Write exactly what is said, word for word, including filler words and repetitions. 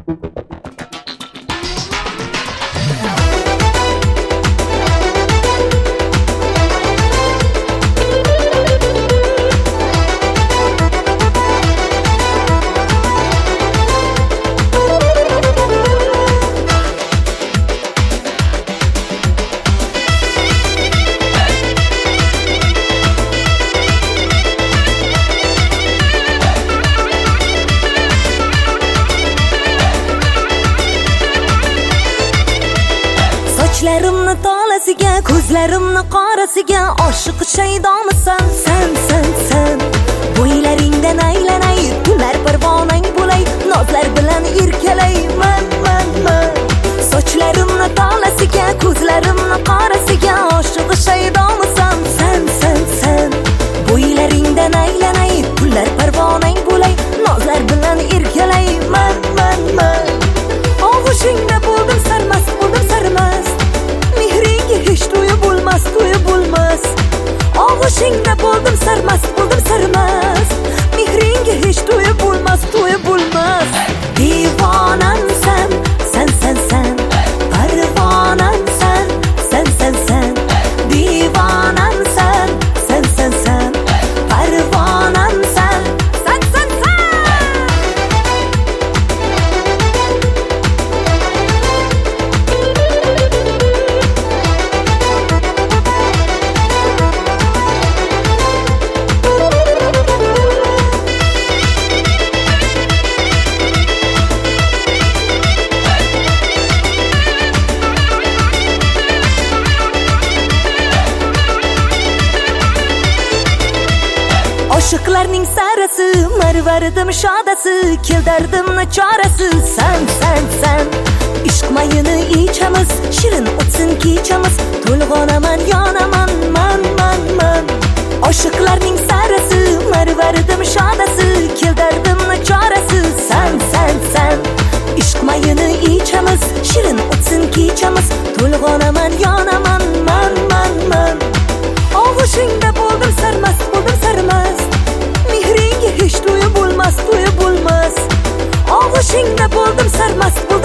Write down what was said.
Sochlarimni tolasiga, ko'zlarimni qorasiga oshiq shaydonisan sen sen sen. Bo'ylaringdan aylanay, kunlar parvonang bo'lay, nozlar bilan erkalay man man man. Sochlarimni tolasiga, ko'zlarimni qorasiga oshiq shaydonisan sen sen sen. Bo'ylaringdan aylanay, kunlar parvonang bo'lay, nozlar bilan erkalay man man man. Og'ushingda bo'ldim sarmast, bo'ldim sarmast. Hech to'yi bo'lmas, to'yi bo'lmas. Og'ushingda bo'ldim sarmast, bo'ldim sarmast. Mehringga hech to'yi bo'lmas, to'yi bo'lmas. Divonamsan, sen sen sen. Parvonamsan, sen sen sen. Divonamsan, sen sen sen. Parvonamsan, sen sen sen. Oshiqlarning sarasi, marvaridim shodasi, keldardimni chorasi sen sen sen. Ishq mayini ichamiz, shirin o'tsin kechamiz, to'lg'onaman yonaman man man man. Oshiqlarning sarasi, marvaridim shodasi, keldardimni chorasi sen sen sen. Ishq mayini ichamiz, shirin o'tsin kechamiz, to'lg'onaman yonaman man man man. Og'ushingda bo'ldim sarmast, bo'ldim sarmast. Mehringga hech to'yi bo'lmas, to'yi bo'lmas. Og'ushingda bo'ldim sarmast.